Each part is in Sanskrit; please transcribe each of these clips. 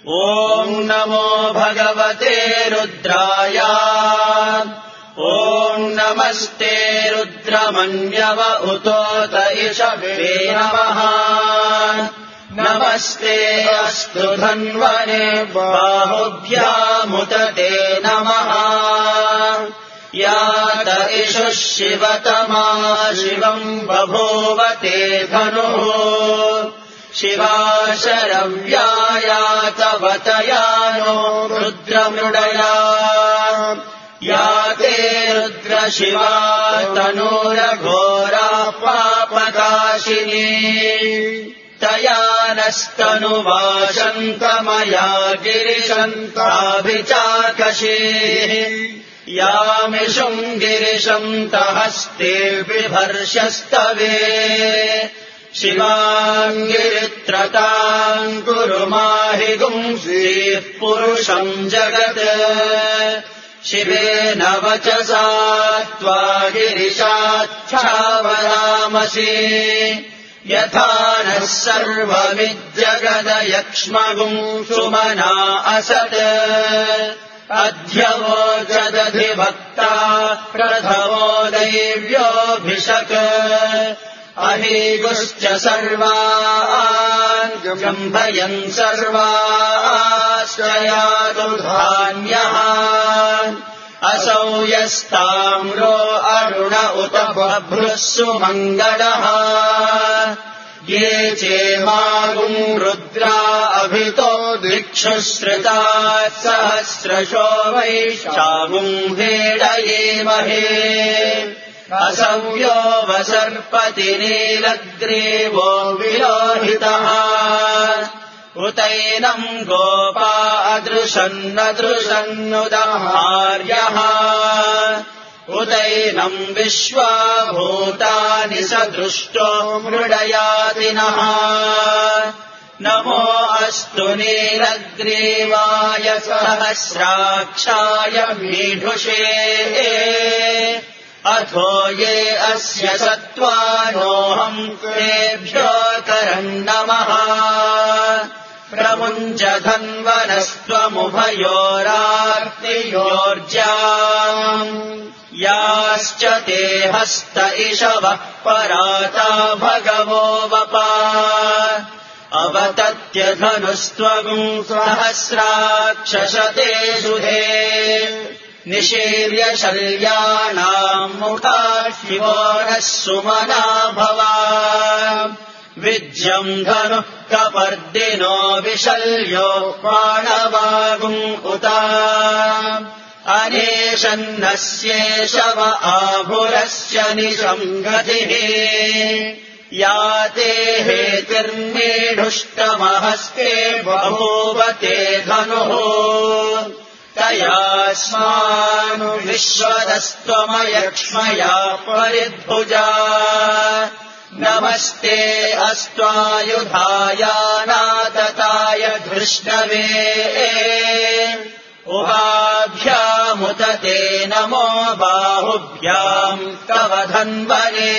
ॐ नमो भगवते रुद्राय। ॐ नमस्ते रुद्रमन्यव उतोत इषवे नमः। नमस्ते अस्तु धन्वने बाहुभ्यामुत ते नमः। यात इषुः शिवतमा शिवम् बभूव ते धनुः। शिवा शरव्यायातवतया नो रुद्रमृडया। या ते रुद्रशिवा तनूरघोरा पापकाशिनी। तया नस्तनुवाशन्तमया गिरिशन्ताभिचाकशीः। यामिषुम् गिरिशन्तहस्ते बिभर्षस्तवे। शिवाम् गिरित्रताम् कुरु माहि गुंसीः पुरुषम् जगत्। शिवेन वचसा त्वा गिरिशाच्छावयामसि। यथा नः सर्वमिज्जगदयक्ष्मगुम् सुमना असत्। अध्यवोचदधिभक्ता प्रथमो दैव्योऽभिषक्। अहीगुश्च सर्वान् जम्भयन् सर्वाश्च यातु धान्यः। असौ यस्ताम्रो अरुण उत बभ्रुः सुमङ्गलः। ये चेमागुम् रुद्रा अभितो दिक्षुश्रिताः सहस्रशो वैशागुम् हेडयेमहे। असव्यो वसर्पति नीलग्रीवो विलोहितः। उतैनम् गोपा अदृशन्नदृशन्नुदहार्यः। उतैनम् विश्वा भूतानि स दृष्टो मृडयादिनः। नमो अस्तु नीलग्रीवाय सहस्राक्षाय मीढुषे। अथो ये अस्य सत्त्वानोऽहम् तेभ्यो करन्नमः। प्रमुञ्च धन्वनस्त्वमुभयोरार्तियोर्जाम्। याश्च ते हस्त इषवः पराता भगवो वपा। अवतत्य धनुस्त्वगुम् सहस्राक्षशते सुधे। निशीर्य शल्याणाम् मुखा शिवो नः सुमना भवा। विज्यम् धनुः कपर्दिनो विशल्यो बाणवागुम् उता। अनेशन्नस्येषव आभुरस्य निशङ्गतिः। या ते हेतिर्मीढुष्टमहस्ते बभूव ते धनुः। तयास्मानु विश्वदस्त्वमयक्ष्मया परिद्भुजा। नमस्ते अस्त्वायुधायानातताय धृष्णवे। उभाभ्यामुत ते नमो बाहुभ्याम् तव धन्वने।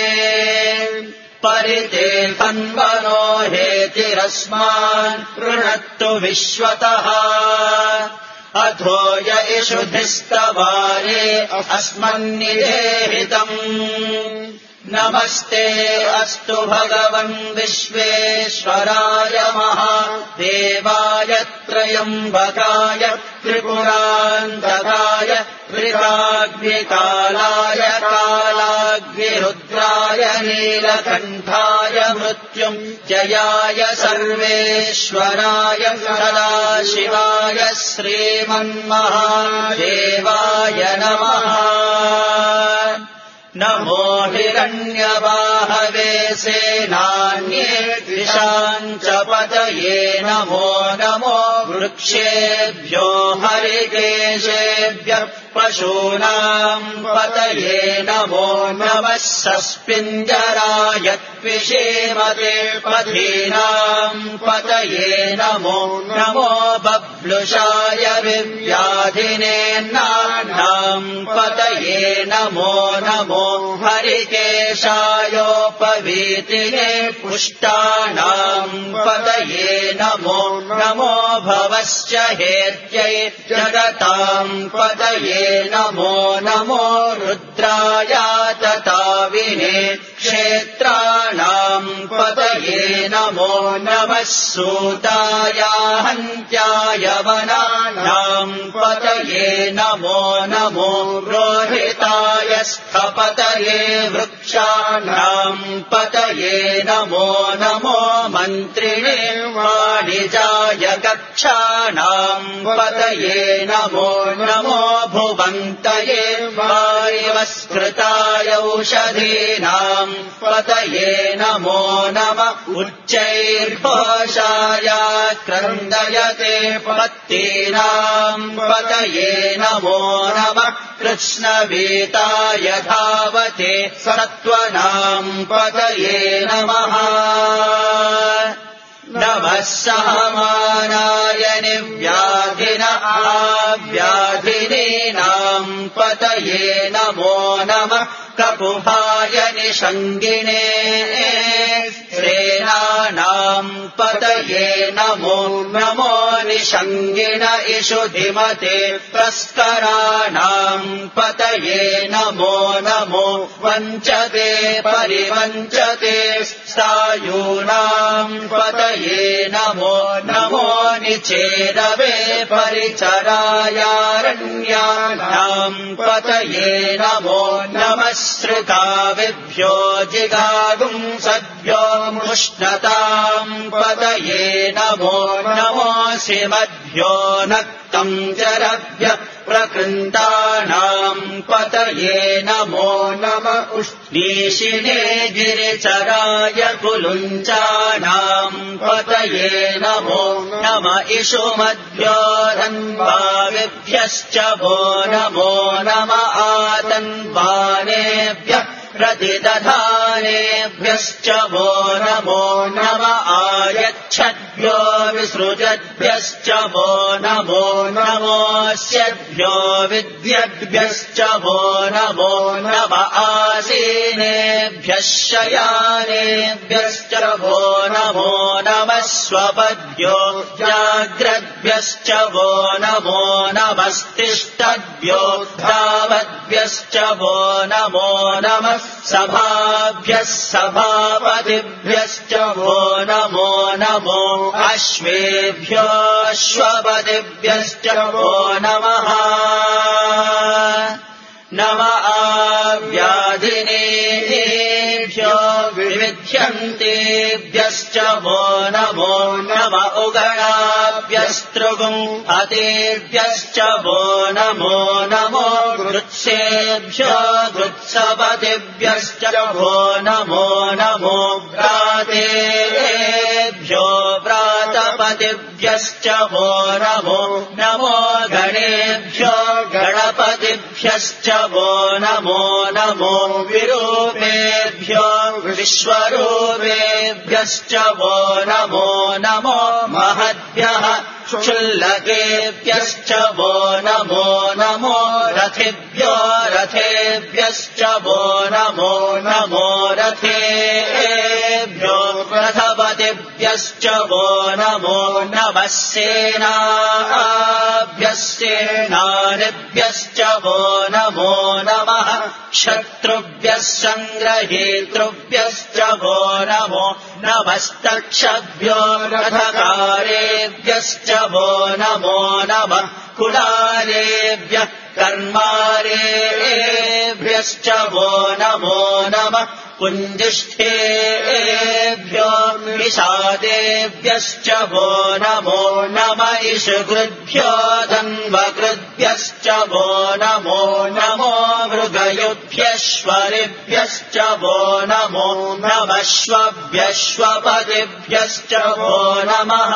परिते धन्वनो हेतिरस्मान् कृणत्तु विश्वतः। अथो य इषुभिस्तवारे अस्मन्निदेहितम्। नमस्ते अस्तु भगवन् विश्वेश्वराय महादेवाय त्र्यम्बकाय त्रिपुरान्तकाय त्रिराग्निकालाय कालाग्निरुद्राय नीलकण्ठाय मृत्युञ्जयाय सर्वेश्वराय सदाशिवाय श्रीमन्महादेवाय नमः। नमो हिरण्यवाहवे सेनान्ये द्विषाम् च पतये। नमो नमो वृक्षेभ्यो हरिकेशेभ्यः पशूनाम् पतये। नमो नमः सस्पिञ्जराय त्विषेमते पथीनाम् पतये। नमो नमो बभ्लुषाय विव्याधिनेन्नाम् पतये। नमो नमो हरिकेशायोपवीताय वीतिने पुष्टानाम् पतये नमो नमो भवश्च हेत्यै जगताम् पतये नमो नमो रुद्राय तताविने क्षेत्राणाम् पतये नमो नमः सूताय हन्त्याय वनानाम् पतये नमो नमो रोहिताय स्थपतये वृक्षाणाम् पतये नमो नमो मन्त्रिणे वाणिजाय कक्षाणाम् पतये नमो नमो भुवन्तये वारिवस्कृताय औषधीनाम् पतये नमो नमः उच्चैर्घोषाय क्रन्दयते पत्तीनाम् पतये नमो नमः कृष्णवीताय धावते सत्त्वनाम् पतये नमः नमः सहमानाय निव्याधिन आव्याधिनीनाम् पतये नमो नमः ककुभाय निषङ्गिणे श्रेणानाम् पतये नमो नमो निषङ्गिण इषुधिमते तस्कराणाम् पतये नमो नमो वञ्चते परिवञ्चते स्थायूनाम् पतये नमो नमो निचेदवे परिचरायारण्यानाम् पतये नमो नमः श्रुताविभ्यो जिगागुंसभ्यो मुष्णताम् पतये नमो नमोऽसिमभ्यो नक्तम् जरभ्य प्रकृन्तानाम् पतये नमो नमः उष्णीषिणे गिरिचराय कुलुञ्चानाम् पतये नमो नम इषुमभ्यो धन्वाविभ्यश्च वो नमो नम आतन्वानेभ्यः प्रतिदधानेभ्यश्च वो नमो नम आयच्छद्भ्यो विसृजद्भ्यश्च वो नमो नमोऽस्यभ्यो विद्यद्भ्यश्च वो नमो नम आसीनेभ्यः शयानेभ्यश्च वो नमो नमः स्वपद्भ्यो जाग्रद्भ्यश्च वो नमो नमस्तिष्ठद्भ्यो धावद्भ्यश्च वो नमो नमः सभाभ्यः सभापतिभ्यश्च वो नमो नमो अश्वेभ्यो अश्वपतिभ्यश्च वो नमः नम आव्याधिनेभ्यो विविध्यन्तेभ्यश्च वो नमो नम उगणाभ्यस्तृगुम् अतेभ्यश्च वो नमो नमो गृत्सेभ्यो गृत्सपतिभ्यश्च वो नमो नमो व्रातेभ्यो व्रातपतिभ्यश्च वो नमो नमो गणेभ्यो गणपतिभ्यश्च वो नमो नमो विरूपेभ्यो विश्वरूपेभ्यश्च वो नमो नमो महद्भ्यः क्षुल्लकेभ्यश्च वो नमो नमो रथेभ्यो रथेभ्यश्च वो नमो नमो रथेभ्यो रथपतिभ्यश्च वो नमो नमः सेनाभ्यः सेनानिभ्यश्च वो नमो नमः शत्रुभ्यः सङ्ग्रहेतृभ्यश्च वो नमो नमस्तक्षभ्यो रथकारेभ्यश्च वो नमो नमः कुलारेभ्यः कर्मारेभ्यश्च वो नमो नमः कुञ्जिष्ठेभ्यो निषादेभ्यश्च वो नमो नम इषुकृद्भ्यो धन्वकृद्भ्यश्च वो नमो नमो मृगयुभ्यश्वरिभ्यश्च वो नमो नमश्वभ्यश्वपतिभ्यश्च वो नमः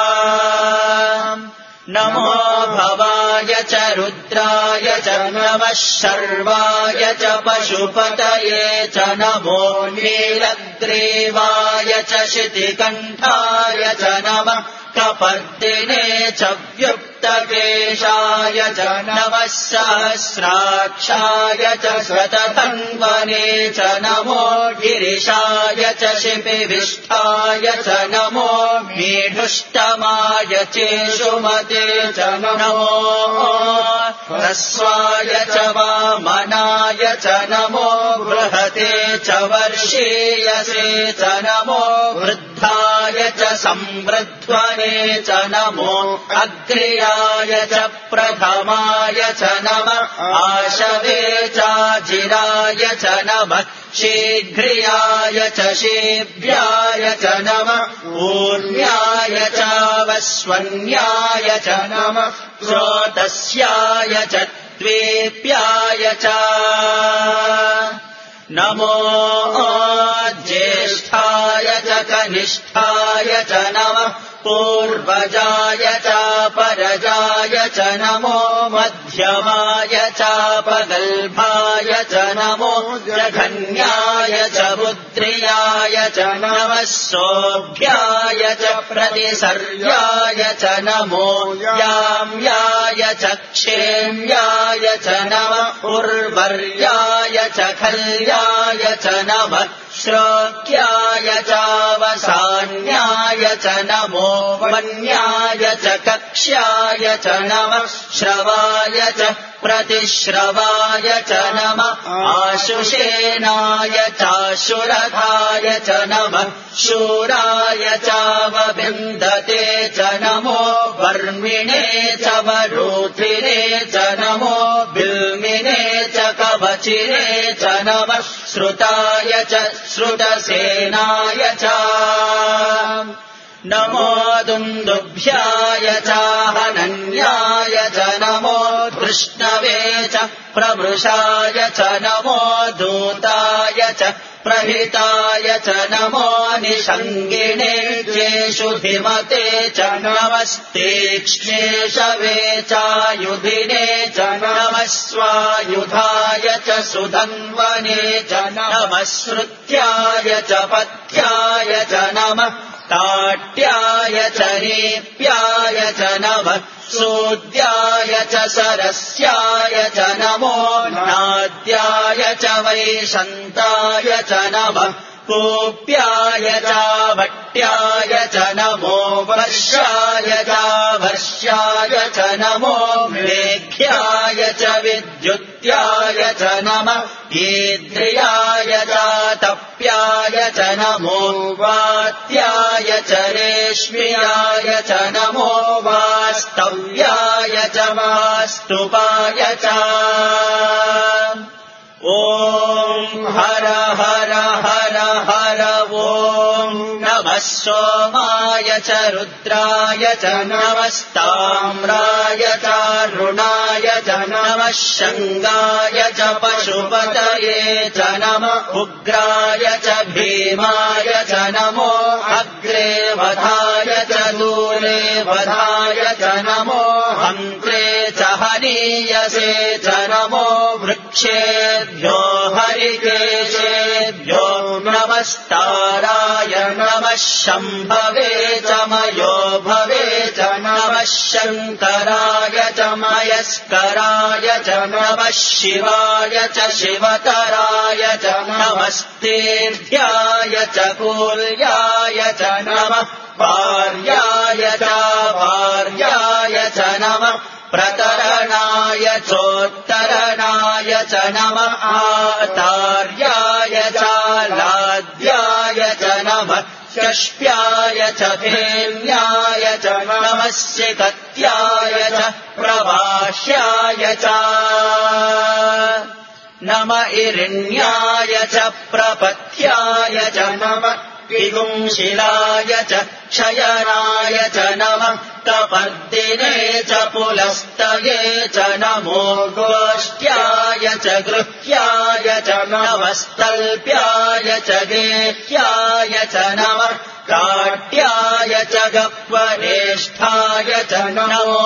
नमो भवाय च रुद्राय च नमः शर्वाय च पशुपतये च नमो नीलग्रीवाय च शितिकण्ठाय च नमः कपर्दिने च कृत्तकेशाय च नमः सहस्राक्षाय च शतधन्वने च नमो गिरिशाय च शिपिविष्ठाय च नमो मीढुष्टमाय चेषुमते च नमो ह्रस्वाय च वामनाय च नमो बृहते च वर्षीयसे च नमो वृद्धाय च संवृध्वने च नमो अग्र्याय च प्रथमाय च नमः आशवे चाजिराय च नमः शीघ्रियाय च शीभ्याय च नमः ऊर्ण्याय च वस्वन्याय च नमः स्रोतस्याय च द्वेप्याय च नमो ज्येष्ठाय च कनिष्ठाय च नमः पूर्वजाय च परजाय च नमो मध्यमाय च पगल्भाय च नमो जघन्याय च बुद्ध्रियाय च नमः सोऽभ्याय च प्रतिसर्याय च नमो याम्याय च क्षेम्याय च नमः उर्वर्याय च खल्याय च नमः श्रोक्याय चावसान्याय च नमो वन्याय च कक्ष्याय च नमः श्रवाय च प्रतिश्रवाय च नमः आशुषेनाय चाशुरथाय च नमः शूराय चावबिन्दते च नमो वर्मिणे च वरूथिने च नमो बिल्मिने च कवचिने च नमः श्रुताय च श्रुतसेनाय च नमो दुन्दुभ्याय च हनन्याय च नमो कृष्णवे च प्रमृषाय च नमो दूताय च प्रहिताय च नमो निषङ्गिणे चेषु धिमते च नमस्तीक्ष्णेशवे चायुधिने च नमः स्वायुधाय च सुधन्वने च नमः श्रुत्याय च पथ्याय च नमः ताट्याय च रीप्याय च नमः सूद्याय च सरस्याय च नमो नाद्याय च वैशन्ताय च नमः कूप्याय च भट्ट्याय च नमो वर्षाय च वर्ष्याय च नमो मेघ्याय च विद्युत्याय च नमः ईद्रियाय च तप्याय च नमो वात्याय च रेश्म्याय च नमो वास्तव्याय च वास्तुपाय च ॐ हर हर हर हर ॐ नमः सोमाय च रुद्राय च नमस्ताम्राय च रुणाय च नमः शङ्गाय च पशुपतये च नमः उग्राय च भीमाय च नमो अग्रे वधाय च दूरे वधाय च नमो हन्त्रे च हनीयसे च नमो वृक्षेभ्यो हरिकेशेभ्यो नमस्ताराय नमः शम्भवे च मयो भवे च नमः शङ्कराय च मयस्कराय च नमः शिवाय च शिवतराय च नमस्तेभ्याय च कूल्याय च नमः भार्याय च भार्याय च नमः प्रतरणाय चोत्तरणाय च नमः आतार्याय च लाद्याय च नमः चष्प्याय च धेन्याय च नमः सिकत्याय च प्रभाष्याय च नम इरिण्याय च प्रपथ्याय च नमः पिगुंशिलाय च क्षयनाय च नमः तपर्दिने च पुलस्तये च नमो गोष्ट्याय च गृह्याय च नमस्तल्प्याय च गेह्याय च नमः काट्याय च गह्वरेष्ठाय च नमो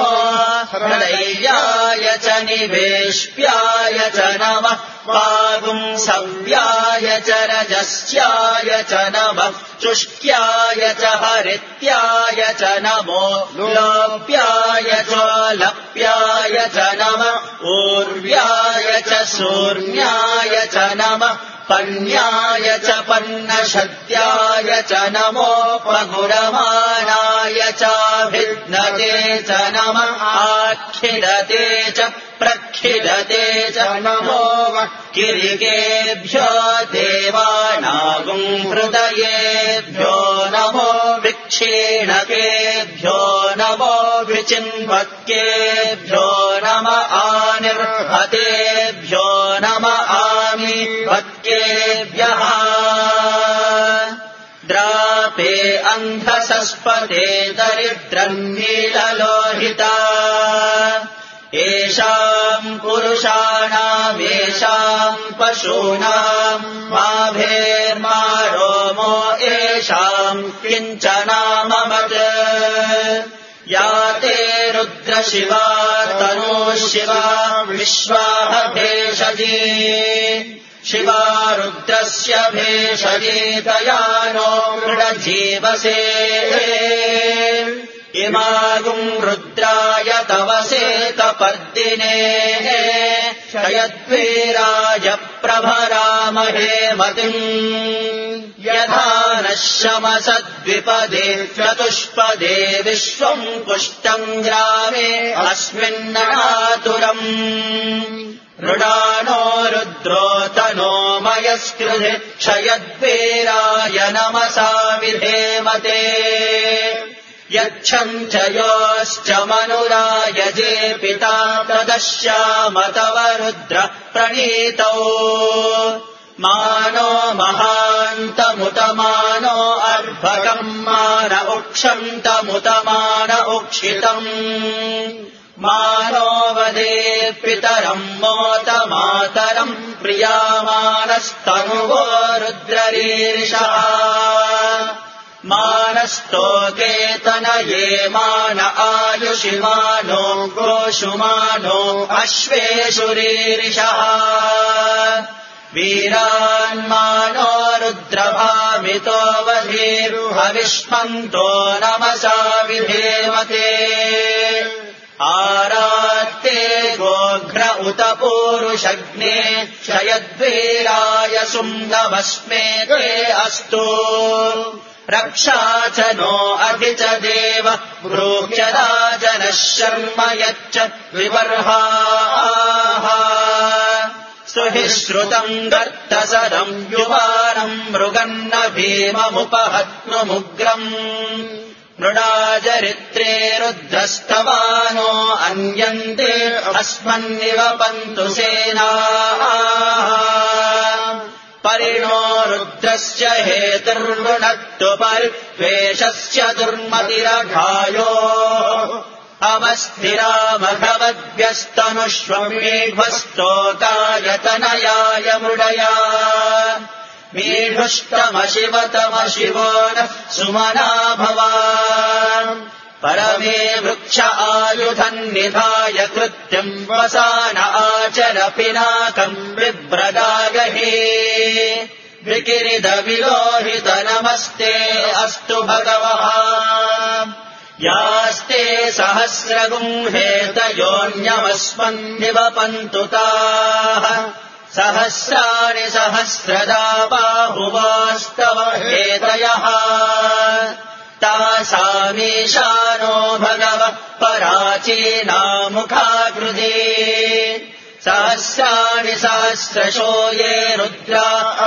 हृदयाय च निवेश्याय च नमः पागुंसव्याय च रजस्याय च नमः शुष्क्याय च हरित्याय च नमो लोप्याय च आलप्याय च नमः ऊर्व्याय च सूर्ण्याय च नमः पन्याय च पन्नशद्याय च नमोपगुरमाणाय चाभिद्नते च नमः आखिलते च प्रखिलते च नमो किरिकेभ्यो देवानागुं हृदयेभ्यो नमो विक्षीणकेभ्यो नमो विचिन्वक्केभ्यो नम आनिर्हतेभ्यो नम आमिवक्केभ्यः द्रापे अन्धसस्पते दरिद्रन्नीललोहिता येषाम् पुरुषाणामेषाम् पशूनाम् माभेर्मा रोमो येषाम् किञ्चनाममत् या ते रुद्रशिवा तनूः शिवा विश्वाह भेषजी शिवा रुद्रस्य भेषजी दयानो मृडजीवसे इमागुम् रुद्राय तवसे तपर्दिने शयद्वीराय प्रभरामहे मतिम् यथा नः शमसद्विपदे चतुष्पदे विश्वम् पुष्टम् ग्रामे अस्मिन्ननातुरम् मृडानो रुद्रो तनो मयस्कृधे क्षयद्वीराय नमसा विधेमते यच्छम् च योश्च मनुरायजे पिता तदश्याम तव रुद्र प्रणीतौ मानो महान्तमुतमानो अर्भकम् मान उक्षन्तमुतमान उक्षितम् मानो वदे पितरम् मोत मातरम् प्रियामानस्तनुवो रुद्ररीरिषः मानस्तोकेतनये मान आयुषि मानो गोषुमानो अश्वेषु रीरिषः वीरान्मानो रुद्रभामितो वधीर्हविष्मन्तो नमसा विधेमते आरात्ते गोघ्र उत पूरुषग्ने क्षयद्वीराय सुन्दवस्मे ते अस्तु रक्षा च नो अधि च देव ब्रूह्य राजनः शर्म यच्च विवर्हाः सुहि श्रुतम् गर्तसरम् युवानम् मृगन्न भीममुपहत्नुमुग्रम् मृडाचरित्रे रुद्रस्तवानो अन्यन्ते अस्मन्निव पन्तु सेनाः परिणो रुद्रस्य हेतुर्वृणक्तु परिवेशस्य दुर्मतिरघायो अमस्थिरामघवद्भ्यस्तनुष्वमेघ्वस्तोकायतनयाय मृडया मीढुष्टमशिवतमशिवो नः सुमना भवा परमे वृक्ष आयुधन्निधाय कृत्यम् वसान आचर पिनाकम् बिभ्रदागहे विकिरिदविलोहित नमस्ते अस्तु भगवः यास्ते सहस्रगुंहेतयोऽन्यमस्मन्निव पन्तु ताः सहस्राणि सहस्रदा बाहुवास्तव हेतयः तासामीशानो भगवः पराचीनामुखाकृते सहस्राणि सहस्रशो ये रुद्रा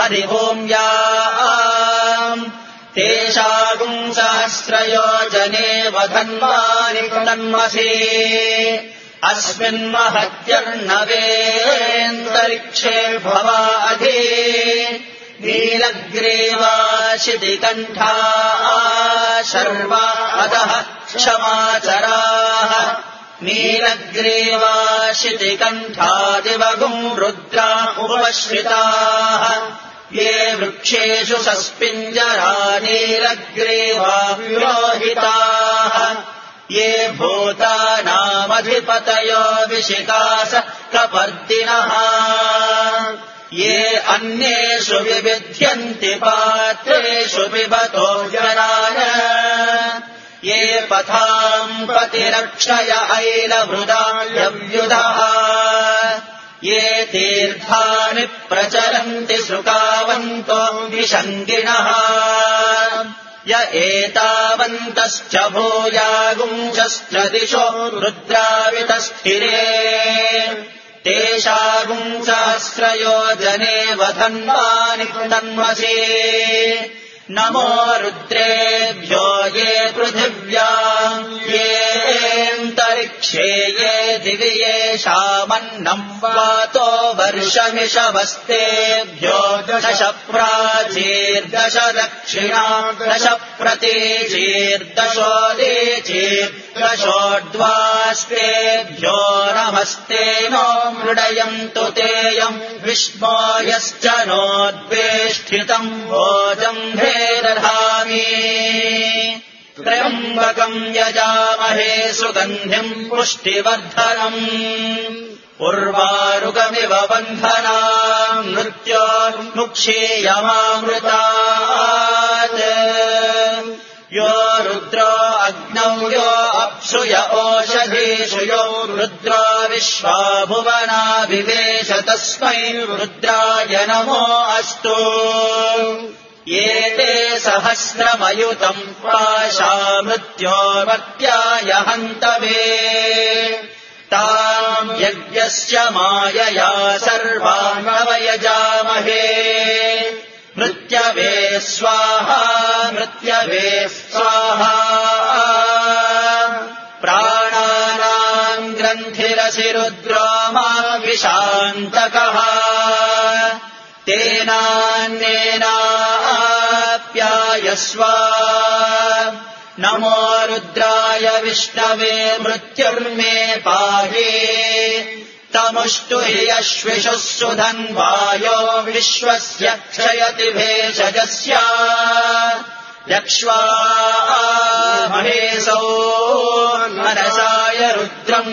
अधिभूम्याम् तेषागुम् सहस्रयोजने वधन्वानि कृणन्मसि अस्मिन्महत्यर्णवेऽन्तरिक्षे भवा अधि नीलग्रीवाशितिकण्ठा शर्वा अधः क्षमाचराः नीलग्रीवाशितिकण्ठादिवगुम् रुद्रा उपश्रिताः ये वृक्षेषु सस्पिञ्जरा नीलग्रीवा विरोहिताः ये भूतानामधिपतयो विशिकास कपर्दिनः ये अन्येषु विविध्यन्ति पात्रेषु पिबतो जनाय ये पथाम् प्रतिरक्षय ऐलभृदायव्युधः ये तीर्थानि प्रचलन्ति सृकावन्तो विशङ्गिणः य एतावन्तश्च भूयागुंशश्च दिशो रुद्रावितस्थिरे तेषागुंसहस्रयोजने वधन्वानि तन्मसि नमो रुद्रेभ्यो ये पृथिव्याम् येऽन्तरिक्षे ये दिवि येषामन्नम् वातो वर्षमिषवस्तेभ्यो दश प्राचीर्दश दक्षिणा दश प्रतीचीर्दशोदीचीर्दशोर्ध्वास्तेभ्यो नमस्ते नो मृडयन्तु तेयम् विष्णो यश्च नोद्वेष्टितम् भोजम् दधामि त्र्यम्बकम् यजामहे सुगन्धिम् पुष्टिवर्धनम् उर्वारुकमिव बन्धनाम् मृत्योर्मुक्षीयमामृतात् यो रुद्रो अग्नौ यो अप्सु य ओषधीषु यो रुद्रो विश्वा भुवनाभिवेश तस्मै रुद्राय नमो अस्तु एते सहस्रमयुतम् पाशा मृत्योर्मर्त्याय हन्तवे ताम् यज्ञस्य मायया सर्वान् नवयजामहे मृत्यवे स्वाहा मृत्यवे स्वाहा प्राणानाम् ग्रन्थिरसि रुद्रो मा विशान्तकः तेनान्नेनाप्यायस्व नमो रुद्राय विष्णवे मृत्युर्मे पाहि तमुष्टु हि अश्विषुः सुधन्वायो विश्वस्य क्षयति भेषजस्य यक्ष्वा महेशौ मनसाय रुद्रम्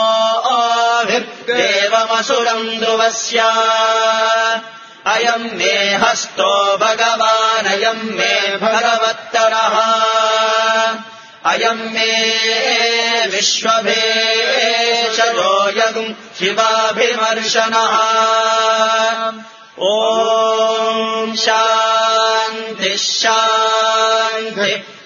नमोऽभिर्देवमसुरम् ध्रुवस्य अयम् मे हस्तो भगवानयम् मे भगवत्तरः अयम् मे विश्वभेषजो यगुम् शिवाभिमर्शनः ॐ शान्तिः शान्तिः